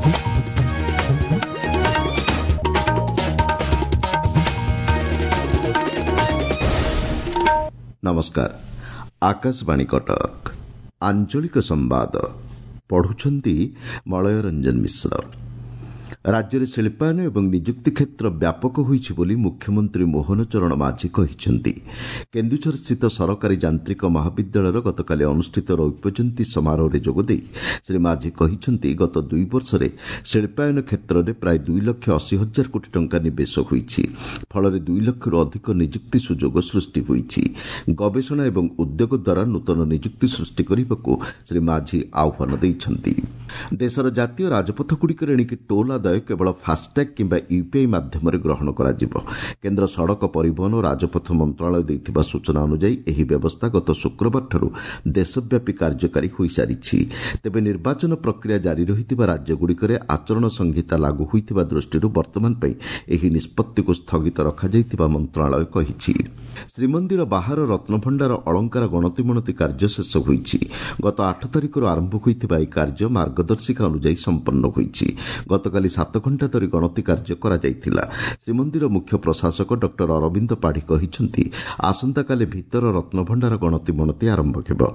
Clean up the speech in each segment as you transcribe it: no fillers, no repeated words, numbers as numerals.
नमस्कार। आकाशवाणी कटक आंचलिक संवाद पढ़ुछंती मलय रंजन मिश्र। राज्य में शिल्पायन और निजुक्ति क्षेत्र व्यापक होईछि बोली मुख्यमंत्री मोहन चरण माझी कहिसेंति। केन्दुझर स्थित सरकारी यांत्रिक महाविद्यालय गतकाली अनुष्ठित रौप्य जयंती समारोह में जोगदे श्री माझी कहिसेंति गत 2 वर्ष में शिल्पायन क्षेत्र में प्राय 2,80,000 कोटी टंका निवेश होईछि। फल 2 लाख अधिक निजुक्ति सुजोग सृष्टि होईछि। गवेषणा एवं उद्योग द्वारा नूतन निजुक्ति सृष्टि करने श्री माझी आह्वान देइछंति। देशर जातीय राजपथगुड़िकर एणिकी टोल आदाय केवल फास्टैग किंबा यूपीआई माध्यम ग्रहण करा जिवो। केन्द्र सड़क परिवहन और राजपथ मंत्रालय दैथिबा सूचना अनुसार एही व्यवस्था गत शुक्रवार ठारू देशव्यापी कार्यकारी होई सारिछि। तेबे निर्वाचन प्रक्रिया जारी रहितिबा राज्यगुड़िकरे आचरण संहिता लागू होइतिबा दृष्टिरू वर्तमान पई एही निष्पत्ति को स्थगित रखा जाइतिबा मंत्रालय कहिछि। श्रीमंदिर बाहर रत्नभंडार अलंकार गणति मणति कार्य शेष होइछि। गत 8 तारिखर आरंभ होइतिबा एही कार्य मार्गदर्शिका अनुसार संपन्न होइछि। गतकाली 7 घंटा धरी गणति कार्य करा जाइतिला। श्रीमंदिर मुख्य प्रशासक डॉक्टर अरविंद पाढ़ी कहिसेंति आसंता काले भीतर रत्नभंडार गणति मणति आरंभ हेबो।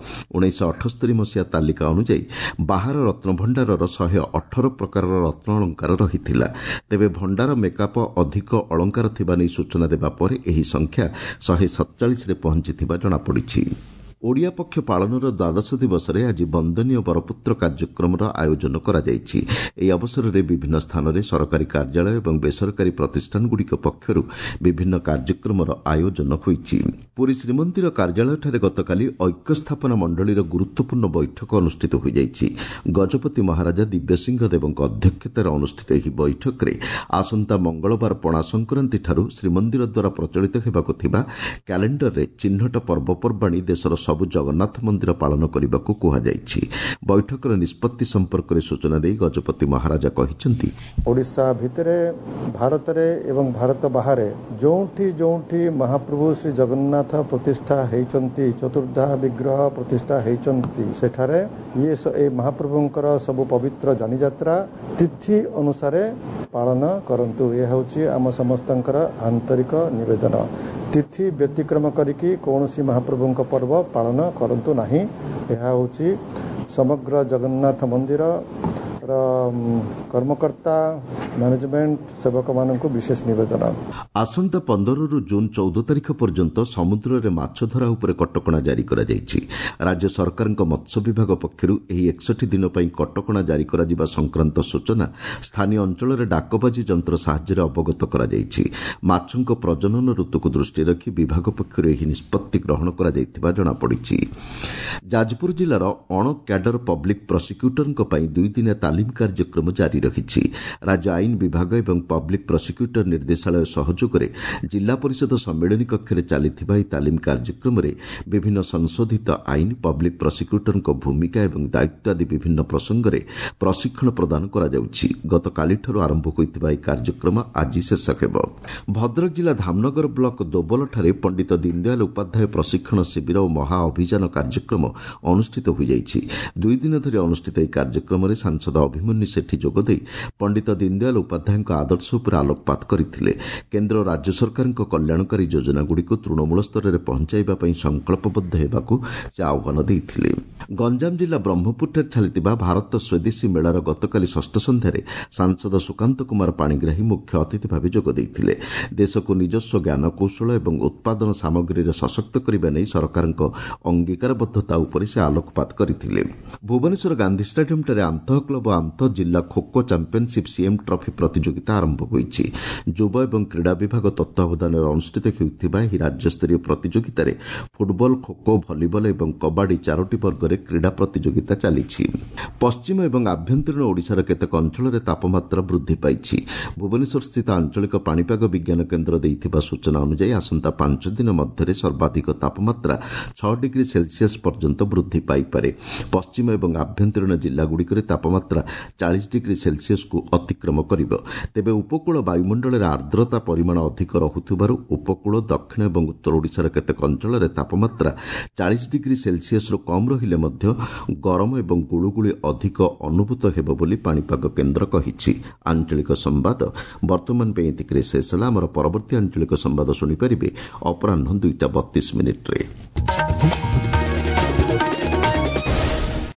1978 मसीहा तालिका अनुसार बाहर रत्नभंडारर 118 प्रकार रत्न अलंकार रहितिला। तेबे भंडार मेकअप अधिक अलंकार थिबा नै सूचना देबा परे एही संख्या 147 रे पहुंचिथिबा जणा पड़िछि। ओडिया पक्ष पालनर 12 दिवस में आज वंदनीय बरपुत्र कार्यक्रम आयोजन करा जायछि। एही अवसर में विभिन्न स्थान में सरकारी कार्यालय और बेसरकारी प्रतिष्ठानगुड़िक पक्षर विभिन्न कार्यक्रम आयोजन होइछि। पुरी श्रीमंदिर कार्यालय ठारे गतकाली ऐक्य स्थापना मंडलीर गुरुत्वपूर्ण बैठक अनुष्ठित हो जायछि। गजपति महाराजा दिव्यसिंह देवଙ୍କ अध्यक्षतार अनुष्ठित एही बैठक में आसंता मंगलवार पणा संक्रांति ठारू श्रीमंदिर द्वारा प्रचलित हेबाकु थिबा कैलेंडर रे चिन्हट पर्वपर्वाणी देशर सबु जगन्नाथ मंदिर पालन करने को कहुଯାଇଛି। बैठकर निष्पत्ति संपर्क में सूचना दे गजपति महाराजा कहिसेंति ओडिशा भितरे भारत रे एवं भारत बाहर जोंठी जोंठी महाप्रभु श्री जगन्नाथ प्रतिष्ठा हेचंती चतुर्धा विग्रह प्रतिष्ठा हेचंती सेठारे ये महाप्रभुंकर सब पवित्र जानी यात्रा तिथि अनुसार पालन करंतु। यह होची आम समस्तंकर आंतरिक निवेदन। तिथि व्यतिक्रम करिकी कौनसी महाप्रभुंक पर्व पालन करंतु नाही। यह होची समग्र जगन्नाथ मंदिर कर्मकर्ता मैनेजमेंट सेवक मानक विशेष निवेदन। आसंता 15 रु जून 14 तारिख पर्यंत समुद्र में माछ धरा उपर कटकणा जारी करा जायछि। राज्य सरकार मत्स्य विभाग पक्षरु एही 61 दिन पई कटकणा जारी करा जिबा संक्रांत सूचना स्थानीय अंचल में डाकबाजी जंत्र साहाय्य अवगत करा जायछि। माछंक प्रजनन ऋतु को दृष्टि रखी विभाग पक्षरु एही निष्पत्ति ग्रहण करा जायतिबा जणा पड़िछि। जाजपुर जिलार अण क्याडर पब्लिक प्रोसिक्यूटरଙ୍କ ପାଇଁ 2 दिनिया तालीम कार्यक्रम जारी रही। राज्य आईन विभाग एवं पब्लिक प्रोसिक्यूटर निर्देशालय सहयोग में जिला परिषद सम्मेलन कक्ष में चली तालीम कार्यक्रम में विभिन्न संशोधित आईन पब्लिक प्रोसिक्यूटर भूमिका एवं दायित्व आदि विभिन्न प्रसंग में प्रशिक्षण प्रदान करा जाउछि। गतकाली आरंभ होइतिबा कार्यक्रम आज शेष हेबो। भद्रक जिला धामनगर ब्लॉक दोबल ठारे पंडित दीनदयाल उपाध्याय प्रशिक्षण शिविर और महा अभियान कार्यक्रम अनुष्ठित हो जाइछि। 2 दिन धरी अनुष्ठित यह कार्यक्रम में सांसद अभिमन्यु सेठी जोगदे पंडित दीनदयाल उपाध्याय आदर्श उपर आलोकपात करथिले। केन्द्र और राज्य सरकार कल्याणकारी योजनागुड़िक तृणमूल स्तर में पहुंचाइबा पई संकल्पबद्ध हेबाकू से आह्वान देइथिले। गंजाम जिला ब्रह्मपुरଠାରେ चलिथिबा भारत स्वदेशी मेलार गतकाली षष्ठ संध्यारे सांसद सुकांत कुमार पाणिग्राही मुख्य अतिथि भाव जोग देइथिले। देश को निजस्व ज्ञान कौशल और उत्पादन सामग्री सशक्त करने नहीं सरकार अंगीकारबद्धता उपर से आलोकपात करथिले। भुवनेश्वर गांधी स्टेडियम ठारे आंतः क्लब और आंतः जिला खो चैंपियनशिप सीएम ट्रॉफी प्रतियोगिता आरंभ होईछि। युवा एवं क्रीड़ा विभाग तत्वावधान अनुष्ठित हेउथिबा एही राज्यस्तरीय प्रतियोगिता रे फुटबॉल खो भलीबल एवं कबाडी 4टी वर्ग में क्रीड़ा प्रतियोगिता चली। पश्चिम एवं आभ्यंतरीण ओडिशार केतेक अंचल में तापमात्रा वृद्धि पाई। भुवनेश्वर स्थित आंचलिक पाणीपाग विज्ञान केन्द्र देइथिबा सूचना अनुसार आसंता 5 दिन मध्य सर्वाधिक तापमात्रा 6 डिग्री सेल्सियस पर्यंत वृद्धि पाइपे। पश्चिम एवं आभ्यंतरीण जिलागुड़िक तापमात्रा 40 डिग्री सेल्सियस को अतिक्रम କରିବ, ତେବେ ଉପକୂଳ ବାୟୁମଣ୍ଡଳରେ ଆର୍ଦ୍ରତା ପରିମାଣ ଅଧିକ ରହୁଥିବାରୁ ଉପକୂଳ, ଦକ୍ଷିଣ ଏବଂ ଉତ୍ତର ଓଡ଼ିଶାର କେତେକ ଅଞ୍ଚଳରେ ତାପମାତ୍ରା 40 ଡିଗ୍ରୀ ସେଲ୍ସିୟସ୍ରୁ କମ୍ ରହିଲେ ମଧ୍ୟ ଗରମ ଏବଂ ଗୁଳୁଗୁଳି ଅଧିକ ଅନୁଭୂତ ହେବ ବୋଲି ପାଣିପାଗ କେନ୍ଦ୍ର କହିଛି। ଆଞ୍ଚଳିକ ସମ୍ବାଦ ବର୍ତ୍ତମାନ ପାଇଁ ଏତିକିରେ ଶେଷ ହେଲା। ଆମର ପରବର୍ତ୍ତୀ ଆଞ୍ଚଳିକ ସମ୍ବାଦ ଶୁଣିପାରିବେ ଅପରାହ୍ନ 2:32 ମିନିଟ୍ରେ।